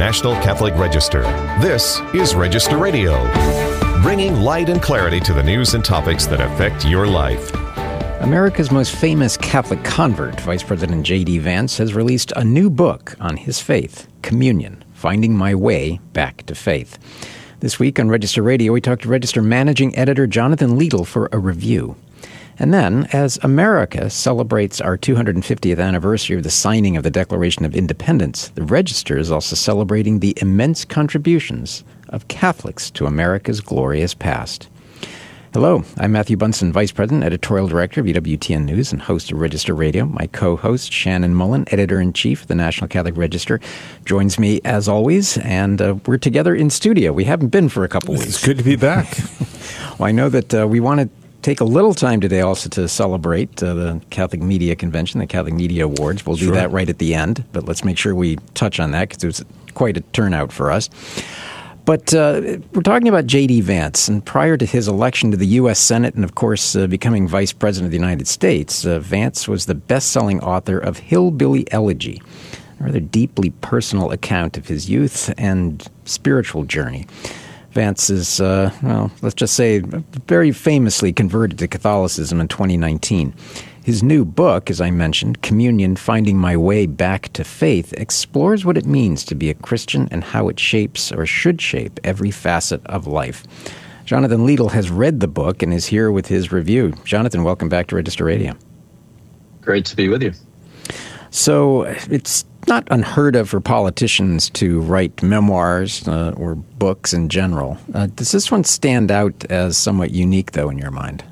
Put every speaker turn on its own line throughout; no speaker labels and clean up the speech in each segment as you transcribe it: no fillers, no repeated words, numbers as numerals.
National Catholic Register. This is Register Radio, bringing light and clarity to the news and topics that affect your life.
America's most famous Catholic convert, Vice President J.D. Vance, has released a new book on his faith, Communion, Finding My Way Back to Faith. This week on Register Radio, we talked to Register Managing Editor Jonathan Liedl for a review. And then, as America celebrates our 250th anniversary of the signing of the Declaration of Independence, the Register is also celebrating the immense contributions of Catholics to America's glorious past. Hello, I'm Matthew Bunson, Vice President, Editorial Director of EWTN News and host of Register Radio. My co-host, Shannon Mullen, Editor-in-Chief of the National Catholic Register, joins me as always, and we're together in studio. We haven't been for a couple weeks.
It's good to be back.
Well, I know that we want to take a little time today also to celebrate the Catholic Media Convention, the Catholic Media Awards. We'll do that right at the end, but let's make sure we touch on that because it was quite a turnout for us. But we're talking about J.D. Vance, and prior to his election to the U.S. Senate and, of course, becoming Vice President of the United States, Vance was the best-selling author of Hillbilly Elegy, a rather deeply personal account of his youth and spiritual journey. Vance is, let's just say, very famously converted to Catholicism in 2019. His new book, as I mentioned, Communion, Finding My Way Back to Faith, explores what it means to be a Christian and how it shapes or should shape every facet of life. Jonathan Liedl has read the book and is here with his review. Jonathan, welcome back to Register Radio.
Great to be with you.
So it's not unheard of for politicians to write memoirs or books in general. Does this one stand out as somewhat unique, though, in your mind?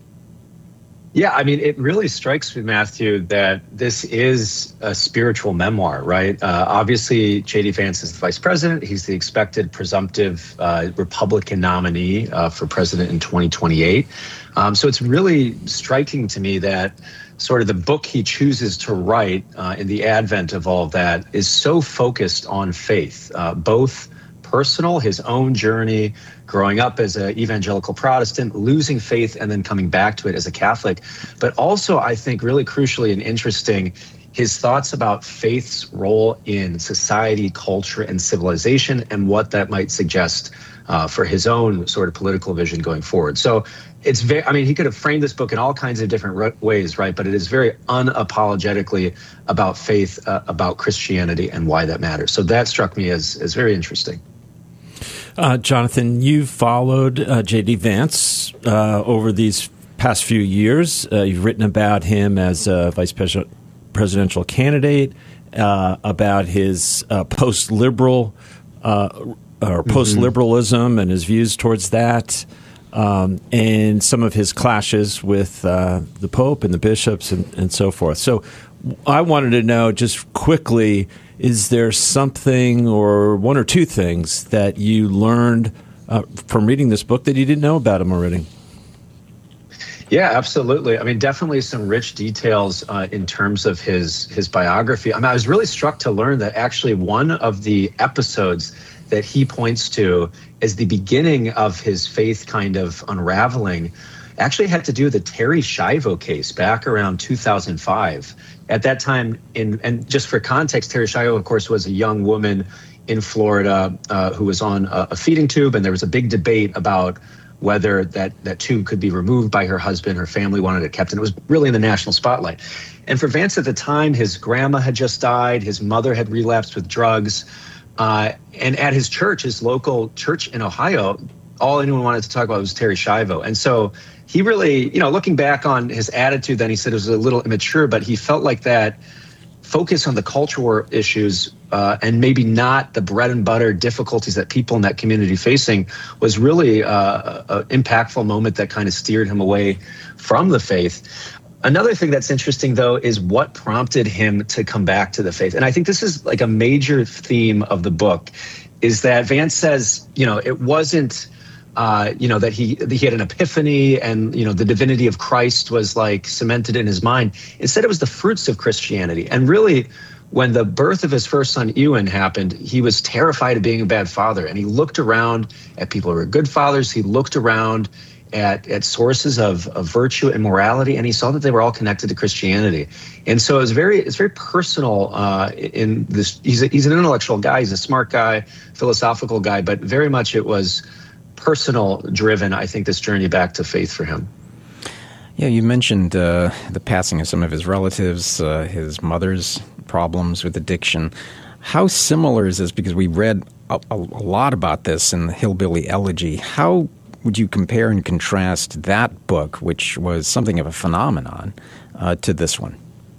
Yeah, I mean, it really strikes me, Matthew, that this is a spiritual memoir, right? Obviously, J.D. Vance is the vice president. He's the expected presumptive Republican nominee for president in 2028. So it's really striking to me that sort of the book he chooses to write in the advent of all of that is so focused on faith, both personal, his own journey, growing up as an evangelical Protestant, losing faith and then coming back to it as a Catholic, but also, I think, really crucially and interesting, his thoughts about faith's role in society, culture, and civilization, and what that might suggest for his own sort of political vision going forward. So it's very, I mean, he could have framed this book in all kinds of different ways, right? But it is very unapologetically about faith, about Christianity, and why that matters. So that struck me as very interesting.
Jonathan, you've followed J.D. Vance over these past few years. You've written about him as a vice presidential candidate, about his post-liberal or post-liberalism and his views towards that, and some of his clashes with the Pope and the bishops and so forth. So I wanted to know just quickly, is there something or one or two things that you learned from reading this book that you didn't know about him already?
Yeah, absolutely. I mean, definitely some rich details in terms of his biography. I mean, I was really struck to learn that actually one of the episodes that he points to as the beginning of his faith kind of unraveling actually had to do with the Terri Schiavo case back around 2005. At that time, and just for context, Terri Schiavo, of course, was a young woman in Florida who was on a feeding tube, and there was a big debate about whether that tube could be removed by her husband. Her family wanted it kept, and it was really in the national spotlight. And for Vance at the time, his grandma had just died, his mother had relapsed with drugs, and at his church, his local church in Ohio, all anyone wanted to talk about was Terri Schiavo. And so he really, looking back on his attitude, then he said it was a little immature, but he felt like that focus on the cultural issues and maybe not the bread and butter difficulties that people in that community facing was really an impactful moment that kind of steered him away from the faith. Another thing that's interesting, though, is what prompted him to come back to the faith. And I think this is like a major theme of the book, is that Vance says, it wasn't that he had an epiphany and, the divinity of Christ was like cemented in his mind. Instead, it was the fruits of Christianity. And really, when the birth of his first son, Ewan, happened, he was terrified of being a bad father. And he looked around at people who were good fathers. He looked around at sources of virtue and morality, and he saw that they were all connected to Christianity. And so it's very personal in this. He's an intellectual guy, he's a smart guy, philosophical guy, but very much it was personal driven, I think, this journey back to faith for him.
Yeah, you mentioned the passing of some of his relatives, his mother's problems with addiction. How similar is this? Because we read a lot about this in the Hillbilly Elegy. How would you compare and contrast that book, which was something of a phenomenon, to this one?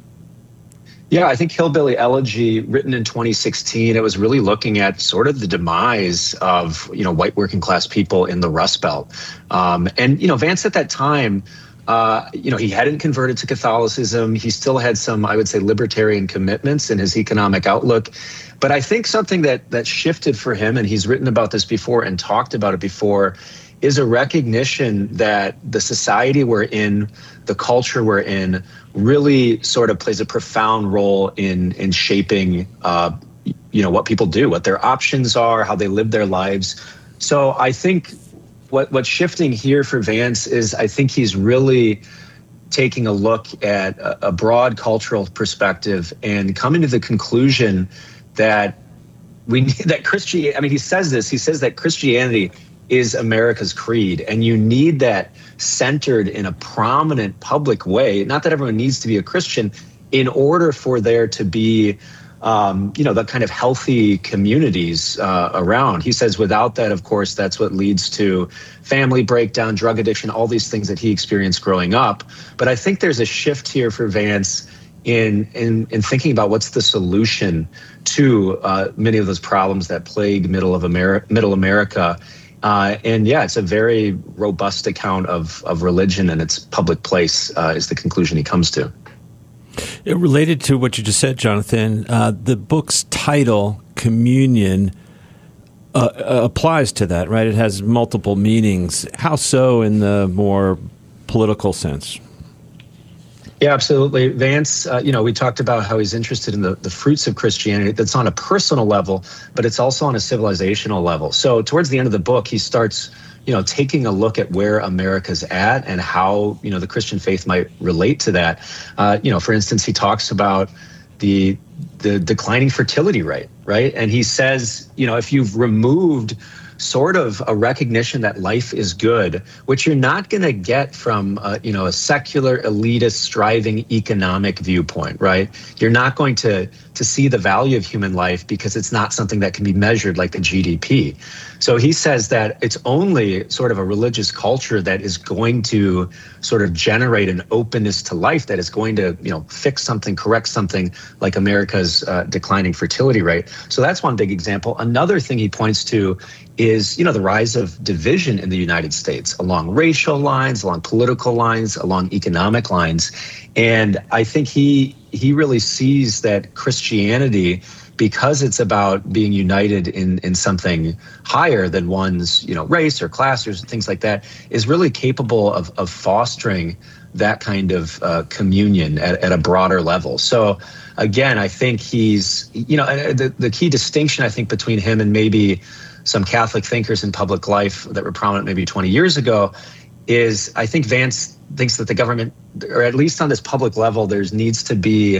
Yeah, I think Hillbilly Elegy, written in 2016, it was really looking at sort of the demise of, white working class people in the Rust Belt. And Vance at that time, he hadn't converted to Catholicism. He still had some, I would say, libertarian commitments in his economic outlook. But I think something that shifted for him, and he's written about this before and talked about it before, is a recognition that the society we're in, the culture we're in, really sort of plays a profound role in shaping, what people do, what their options are, how they live their lives. So I think what's shifting here for Vance is I think he's really taking a look at a broad cultural perspective and coming to the conclusion that Christianity, I mean, he says that Christianity is America's creed, and you need that centered in a prominent public way. Not that everyone needs to be a Christian in order for there to be the kind of healthy communities around. He says without that, of course, that's what leads to family breakdown, drug addiction, all these things that he experienced growing up. But I think there's a shift here for Vance in thinking about what's the solution to many of those problems that plague middle America. It's a very robust account of religion and its public place is the conclusion he comes to.
Related to what you just said, Jonathan, the book's title, Communion, applies to that, right? It has multiple meanings. How so in the more political sense?
Yeah, absolutely. Vance, we talked about how he's interested in the fruits of Christianity. That's on a personal level, but it's also on a civilizational level. So towards the end of the book, he starts taking a look at where America's at and how, the Christian faith might relate to that. For instance, he talks about the declining fertility rate, right? And he says, if you've removed sort of a recognition that life is good, which you're not going to get from, a secular, elitist, striving economic viewpoint, right? You're not going to see the value of human life because it's not something that can be measured like the GDP. So he says that it's only sort of a religious culture that is going to sort of generate an openness to life that is going to, fix something, correct something like America's declining fertility rate. So that's one big example. Another thing he points to is, the rise of division in the United States along racial lines, along political lines, along economic lines. And I think he really sees that Christianity, because it's about being united in something higher than one's, race or class or things like that, is really capable of fostering that kind of communion at a broader level. So again, I think he's, the key distinction, I think, between him and maybe some Catholic thinkers in public life that were prominent maybe 20 years ago is I think Vance thinks that the government, or at least on this public level, there needs to be,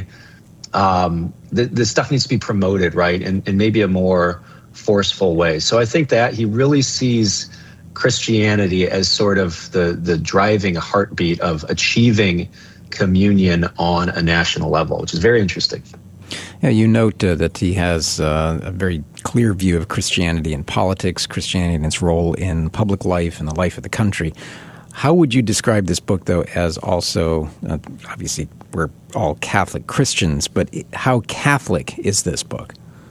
this stuff needs to be promoted, right, in maybe a more forceful way. So I think that he really sees Christianity as sort of the driving heartbeat of achieving communion on a national level, which is very interesting.
Yeah, you note that he has a very clear view of Christianity in politics, Christianity and its role in public life and the life of the country. How would you describe this book, though, as also, obviously we're all Catholic Christians, but how Catholic is this book?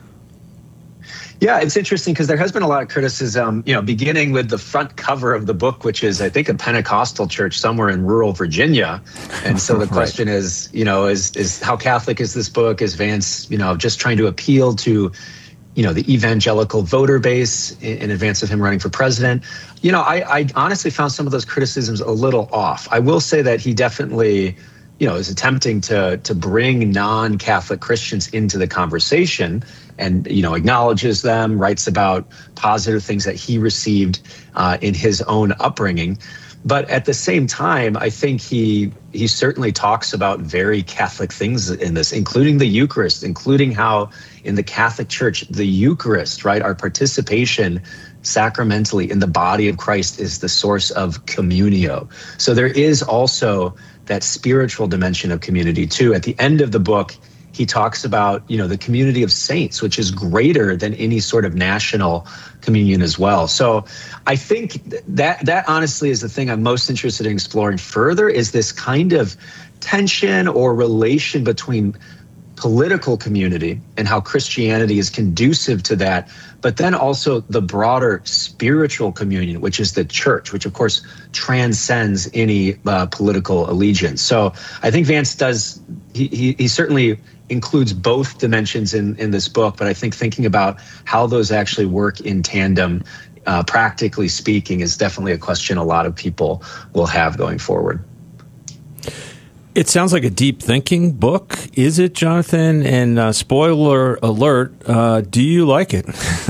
Yeah, it's interesting because there has been a lot of criticism, beginning with the front cover of the book, which is, I think, a Pentecostal church somewhere in rural Virginia. And so the question is, is how Catholic is this book? Is Vance, just trying to appeal to, the evangelical voter base in advance of him running for president? I honestly found some of those criticisms a little off. I will say that he definitely, is attempting to bring non-Catholic Christians into the conversation and, acknowledges them, writes about positive things that he received in his own upbringing. But at the same time, I think he certainly talks about very Catholic things in this, including the Eucharist, including how in the Catholic Church, the Eucharist, right, our participation sacramentally in the body of Christ is the source of communio. So there is also that spiritual dimension of community too. At the end of the book, he talks about, the community of saints, which is greater than any sort of national communion as well. So I think that honestly is the thing I'm most interested in exploring further, is this kind of tension or relation between political community and how Christianity is conducive to that, but then also the broader spiritual communion, which is the church, which of course transcends any political allegiance. So I think Vance does, he certainly includes both dimensions in this book, but I think thinking about how those actually work in tandem, practically speaking, is definitely a question a lot of people will have going forward.
It sounds like a deep thinking book. Is it, Jonathan? And spoiler alert, do you like it?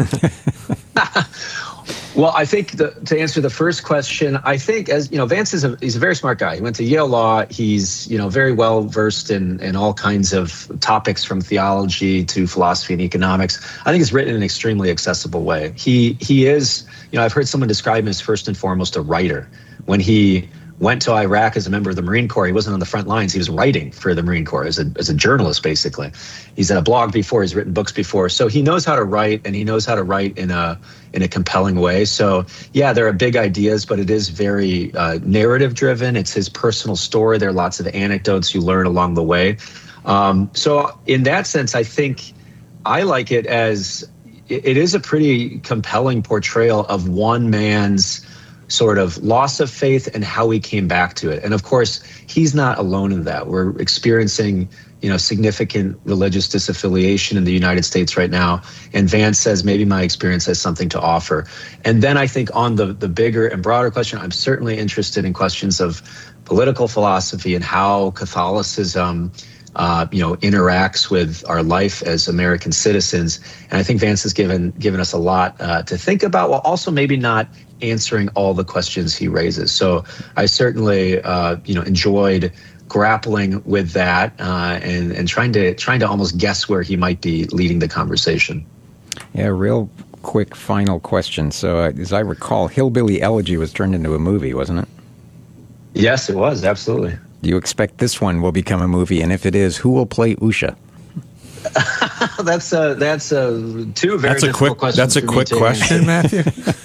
Well, I think to answer the first question, I think, as you know, Vance he's a very smart guy. He went to Yale Law. He's very well versed in all kinds of topics from theology to philosophy and economics. I think it's written in an extremely accessible way. He is, I've heard someone describe him as first and foremost a writer. When he went to Iraq as a member of the Marine Corps, he wasn't on the front lines. He was writing for the Marine Corps as a journalist, basically. He's had a blog before. He's written books before. So he knows how to write, and he knows how to write in a compelling way. So yeah, there are big ideas, but it is very narrative driven. It's his personal story. There are lots of anecdotes you learn along the way. So in that sense, I think I like it as it is a pretty compelling portrayal of one man's sort of loss of faith and how he came back to it. And of course, he's not alone in that. We're experiencing, significant religious disaffiliation in the United States right now. And Vance says, maybe my experience has something to offer. And then I think on the bigger and broader question, I'm certainly interested in questions of political philosophy and how Catholicism interacts with our life as American citizens. And I think Vance has given us a lot to think about, while also maybe not answering all the questions he raises. So I certainly, enjoyed grappling with that and trying to almost guess where he might be leading the conversation.
Yeah, real quick final question. So as I recall, Hillbilly Elegy was turned into a movie, wasn't it?
Yes, it was. Absolutely.
Do you expect this one will become a movie? And if it is, who will play Usha?
That's two very difficult questions.
That's a quick question, Matthew.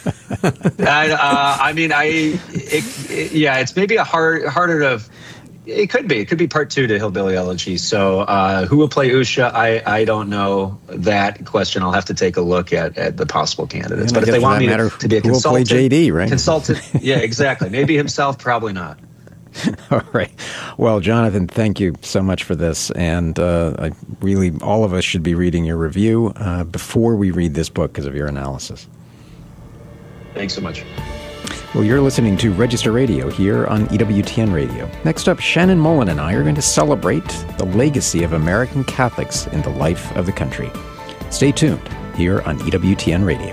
It's maybe harder to. It could be part 2 to Hillbilly Elegy. So who will play Usha? I don't know that question. I'll have to take a look at the possible candidates. But if they want me to be a consultant,
who will play JD, right?
Consultant, yeah, exactly. Maybe himself, probably not.
All right. Well, Jonathan, thank you so much for this. And all of us should be reading your review before we read this book because of your analysis.
Thanks so much.
Well, you're listening to Register Radio here on EWTN Radio. Next up, Shannon Mullen and I are going to celebrate the legacy of American Catholics in the life of the country. Stay tuned here on EWTN Radio.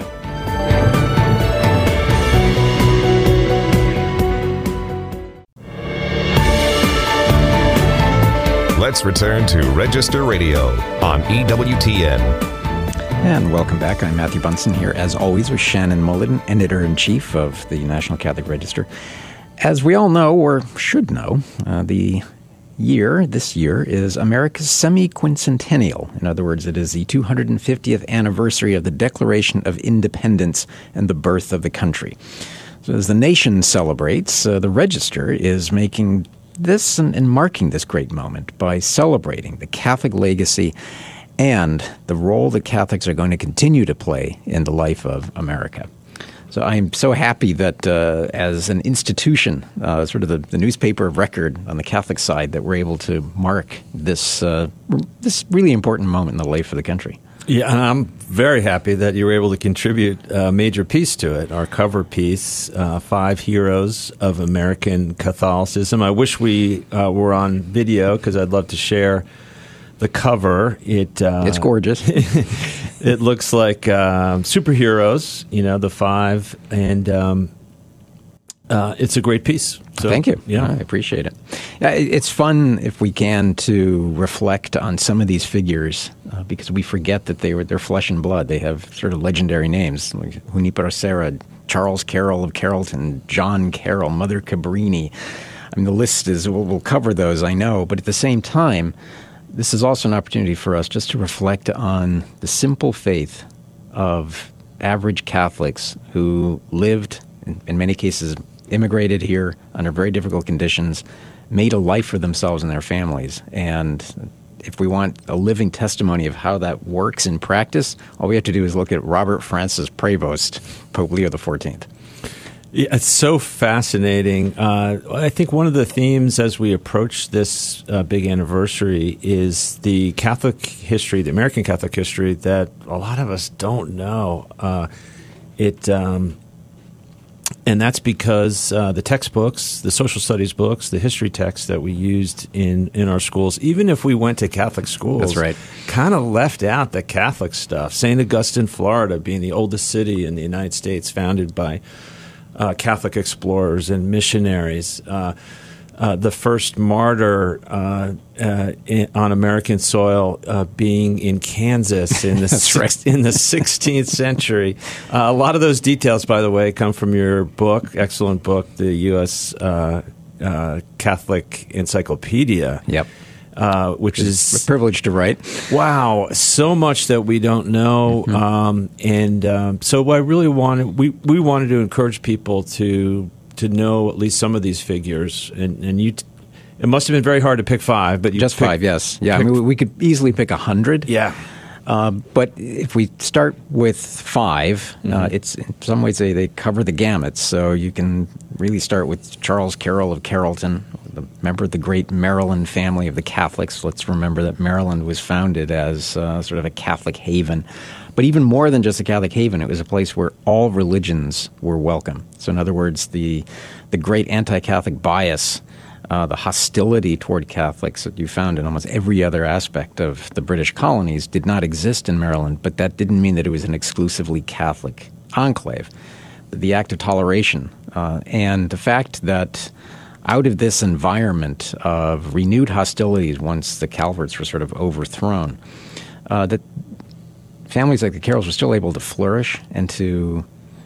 Let's return to Register Radio on EWTN.
And welcome back. I'm Matthew Bunson here, as always, with Shannon Mullen, Editor-in-Chief of the National Catholic Register. As we all know, or should know, this year is America's semi-quincentennial. In other words, it is the 250th anniversary of the Declaration of Independence and the birth of the country. So as the nation celebrates, the Register is making this and marking this great moment by celebrating the Catholic legacy and the role that Catholics are going to continue to play in the life of America. So I'm so happy that as an institution, sort of the newspaper of record on the Catholic side, that we're able to mark this really important moment in the life of the country.
Yeah, and I'm very happy that you were able to contribute a major piece to it, our cover piece, 5 Heroes of American Catholicism. I wish we were on video because I'd love to share the cover.
It's gorgeous.
It looks like superheroes, the 5, and it's a great piece. So,
Thank you.
Yeah,
I appreciate it. It's fun if we can to reflect on some of these figures because we forget that they're flesh and blood. They have sort of legendary names like Junipero Serra, Charles Carroll of Carrollton, John Carroll, Mother Cabrini. I mean, the list is, we'll cover those, I know, but at the same time, this is also an opportunity for us just to reflect on the simple faith of average Catholics who lived, in many cases, immigrated here under very difficult conditions, made a life for themselves and their families. And if we want a living testimony of how that works in practice, all we have to do is look at Robert Francis Prevost, Pope Leo XIV.
Yeah, it's so fascinating. I think one of the themes as we approach this big anniversary is the Catholic history, the American Catholic history, that a lot of us don't know. And that's because the textbooks, the social studies books, the history texts that we used in our schools, even if we went to Catholic schools,
That's right,
kind of left out the Catholic stuff. St. Augustine, Florida, being the oldest city in the United States, founded by Catholic explorers and missionaries. The first martyr on American soil being in Kansas in the in the 16th century. A lot of those details, by the way, come from your book, excellent book, the U.S. Catholic Encyclopedia.
Yep.
Which is
a privilege to write.
Wow, so much that we don't know, so I really wanted we wanted to encourage people to know at least some of these figures, and you. It must have been very hard to pick five, but you
just five, yes, yeah. I mean, we could easily pick 100.
Yeah.
But if we start with five, it's in some ways they cover the gamut. So you can really start with Charles Carroll of Carrollton, the member of the great Maryland family of the Catholics. Let's remember that Maryland was founded as sort of a Catholic haven. But even more than just a Catholic haven, it was a place where all religions were welcome. So in other words, the great anti-Catholic bias, the hostility toward Catholics that you found in almost every other aspect of the British colonies did not exist in Maryland, but that didn't mean that it was an exclusively Catholic enclave. The act of toleration and the fact that out of this environment of renewed hostilities once the Calverts were sort of overthrown, that families like the Carrolls were still able to flourish and to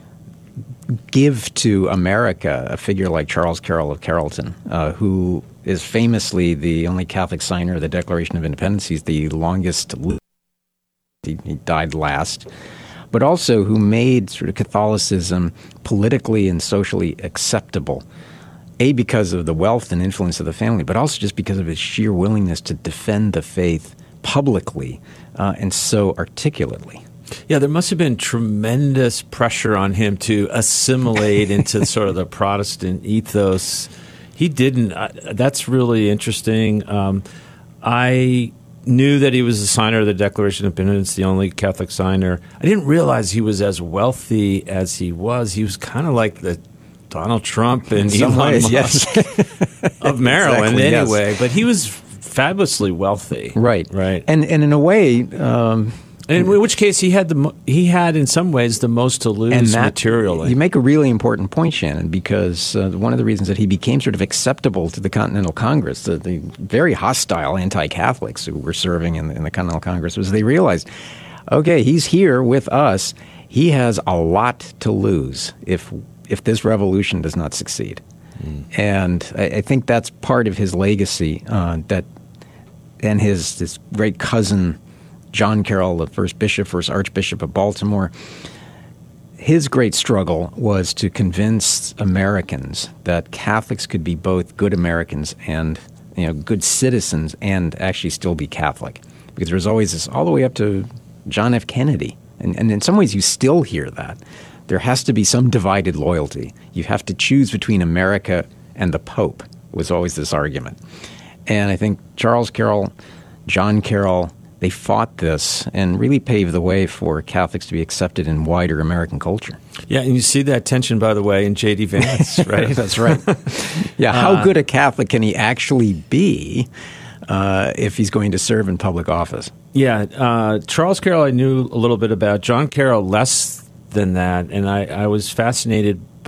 give to America a figure like Charles Carroll of Carrollton, who is famously the only Catholic signer of the Declaration of Independence. He's the longest lived. He died last. But also who made sort of Catholicism politically and socially acceptable, A, because of the wealth and influence of the family, but also just because of his sheer willingness to defend the faith publicly and so articulately.
Yeah, there must have been tremendous pressure on him to assimilate into sort of the Protestant ethos. He didn't. That's really interesting. I knew that he was a signer of the Declaration of Independence, the only Catholic signer. I didn't realize he was as wealthy as he was. He was kind of like the Donald Trump and Elon Musk of Maryland,
exactly,
anyway.
Yes.
But he was fabulously wealthy.
Right.
Right.
And in a way...
in which case, he had in some ways the most to lose materially.
You make a really important point, Shannon, because one of the reasons that he became sort of acceptable to the Continental Congress, the very hostile anti-Catholics who were serving in the Continental Congress, was they realized, okay, he's here with us. He has a lot to lose if this revolution does not succeed. And I think that's part of his legacy, and his great cousin, John Carroll, the first Archbishop of Baltimore, his great struggle was to convince Americans that Catholics could be both good Americans and good citizens and actually still be Catholic. Because there was always this, all the way up to John F. Kennedy. And in some ways you still hear that. There has to be some divided loyalty. You have to choose between America and the Pope, was always this argument. And I think Charles Carroll, John Carroll, they fought this and really paved the way for Catholics to be accepted in wider American culture.
Yeah, and you see that tension, by the way, in J.D. Vance, right?
That's right. Yeah, how good a Catholic can he actually be if he's going to serve in public office?
Yeah, Charles Carroll I knew a little bit about. John Carroll less than that, and I was fascinated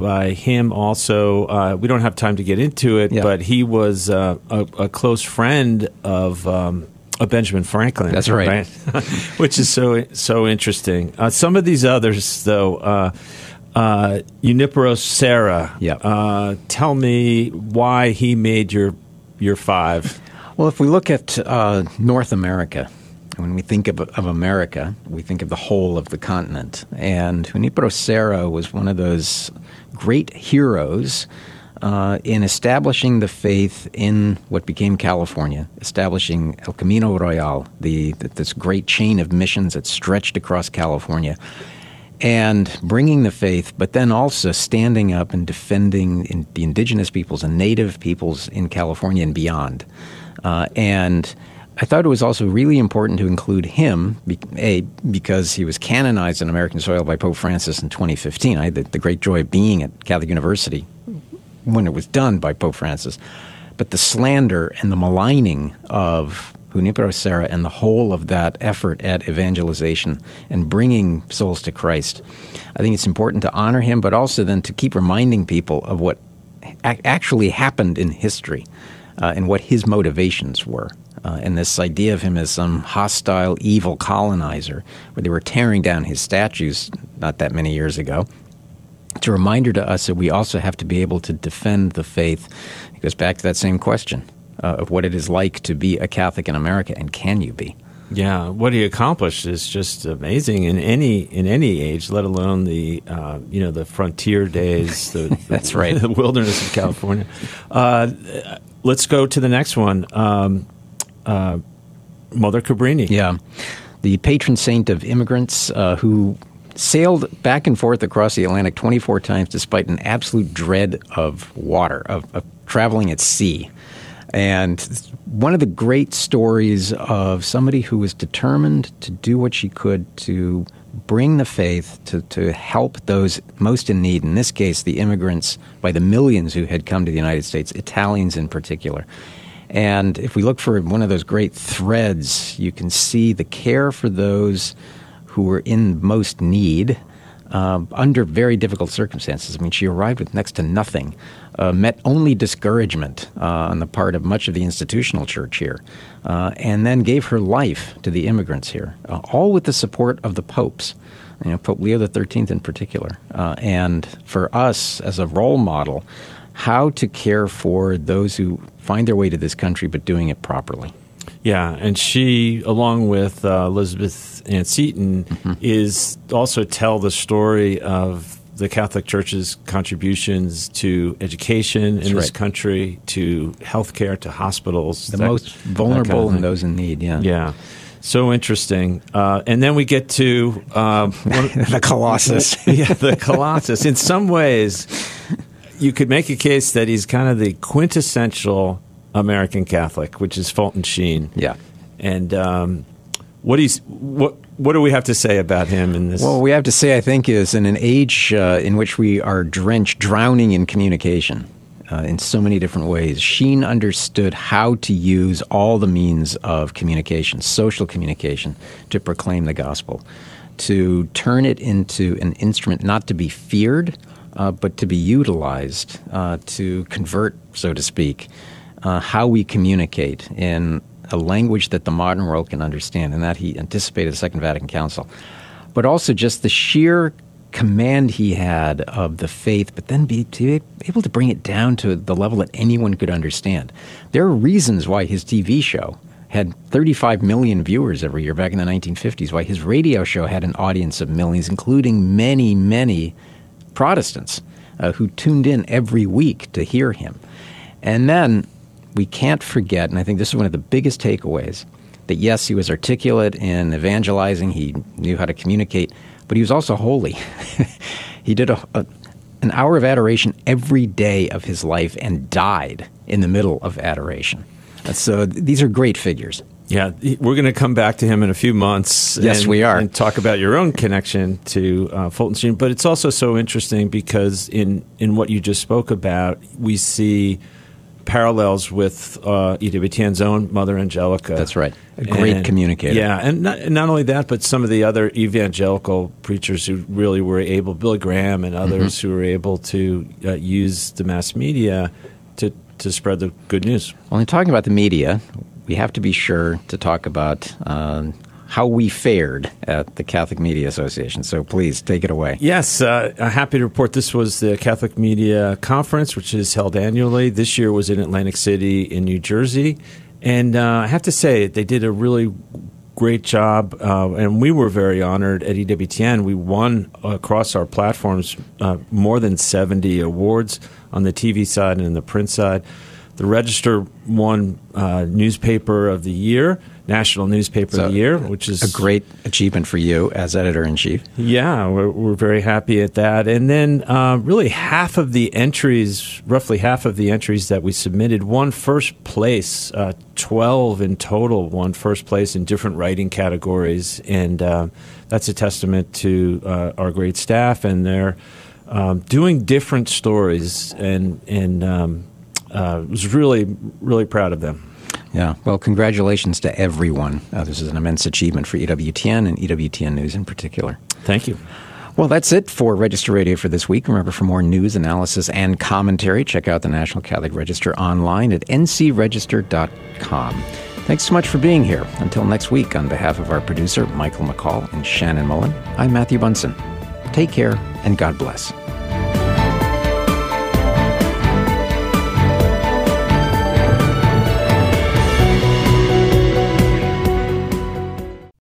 by him also. We don't have time to get into it, but he was a close friend of Benjamin Franklin.
That's right.
Which is so interesting. Some of these others, though, Junipero Serra. Tell me why he made your five.
Well, if we look at North America, when we think of America, we think of the whole of the continent. And Junipero Serra was one of those great heroes in establishing the faith in what became California, establishing El Camino Royal, this great chain of missions that stretched across California, and bringing the faith, but then also standing up and defending the indigenous peoples and native peoples in California and beyond. And I thought it was also really important to include him, because he was canonized on American soil by Pope Francis in 2015. I had the great joy of being at Catholic University when it was done by Pope Francis. But the slander and the maligning of Junipero Serra and the whole of that effort at evangelization and bringing souls to Christ, I think it's important to honor him, but also then to keep reminding people of what actually happened in history and what his motivations were. And this idea of him as some hostile, evil colonizer, where they were tearing down his statues not that many years ago. It's a reminder to us that we also have to be able to defend the faith. It goes back to that same question of what it is like to be a Catholic in America, and can you be?
Yeah, what he accomplished is just amazing in any age, let alone the frontier days.
That's right,
the wilderness of California. Let's go to the next one. Mother Cabrini.
Yeah, the patron saint of immigrants who sailed back and forth across the Atlantic 24 times despite an absolute dread of water, of traveling at sea. And one of the great stories of somebody who was determined to do what she could to bring the faith, to help those most in need, in this case, the immigrants by the millions who had come to the United States, Italians in particular. And if we look for one of those great threads, you can see the care for those who were in most need under very difficult circumstances. I mean, she arrived with next to nothing, met only discouragement on the part of much of the institutional church here, and then gave her life to the immigrants here, all with the support of the popes, Pope Leo XIII in particular. And for us as a role model, how to care for those who find their way to this country but doing it properly.
Yeah, and she, along with Elizabeth Ann Seton, is also tell the story of the Catholic Church's contributions to education in this country, to healthcare, to hospitals.
The most vulnerable and those in need,
Yeah. So interesting. And then we get to
the Colossus.
Yeah, the Colossus. In some ways, you could make a case that he's kind of the quintessential American Catholic, which is Fulton Sheen.
Yeah.
And what do we have to say about him in this?
Well, we have to say, I think, is in an age in which we are drowning in communication in so many different ways, Sheen understood how to use all the means of communication, social communication, to proclaim the gospel, to turn it into an instrument not to be feared, but to be utilized, to convert, so to speak, how we communicate in a language that the modern world can understand, and that he anticipated the Second Vatican Council. But also just the sheer command he had of the faith, but then be able to bring it down to the level that anyone could understand. There are reasons why his TV show had 35 million viewers every year back in the 1950s, why his radio show had an audience of millions, including many, many Protestants who tuned in every week to hear him. And then we can't forget, and I think this is one of the biggest takeaways, that yes, he was articulate in evangelizing, he knew how to communicate, but he was also holy. He did an hour of adoration every day of his life and died in the middle of adoration. So these are great figures.
Yeah, we're going to come back to him in a few months.
Yes, we are.
And talk about your own connection to Fulton Sheen. But it's also so interesting because in what you just spoke about, we see parallels with EWTN's own Mother Angelica.
That's right. A great communicator.
Yeah, and not only that, but some of the other evangelical preachers who really were able, Billy Graham and others who were able to use the mass media to spread the good news.
Well, in talking about the media, we have to be sure to talk about how we fared at the Catholic Media Association. So please, take it away.
Yes, I'm happy to report this was the Catholic Media Conference, which is held annually. This year was in Atlantic City in New Jersey. And I have to say, they did a really great job, and we were very honored at EWTN. We won across our platforms more than 70 awards on the TV side and the print side. The Register won Newspaper of the Year, National Newspaper of the Year, which is
a great achievement for you as editor-in-chief.
Yeah, we're very happy at that. And then really roughly half of the entries that we submitted won first place. 12 in total won first place in different writing categories. And that's a testament to our great staff, and they're doing different stories, and was really, really proud of them.
Yeah. Well, congratulations to everyone. This is an immense achievement for EWTN and EWTN News in particular.
Thank you.
Well, that's it for Register Radio for this week. Remember, for more news, analysis, and commentary, check out the National Catholic Register online at ncregister.com. Thanks so much for being here. Until next week, on behalf of our producer, Michael McCall and Shannon Mullen, I'm Matthew Bunson. Take care, and God bless.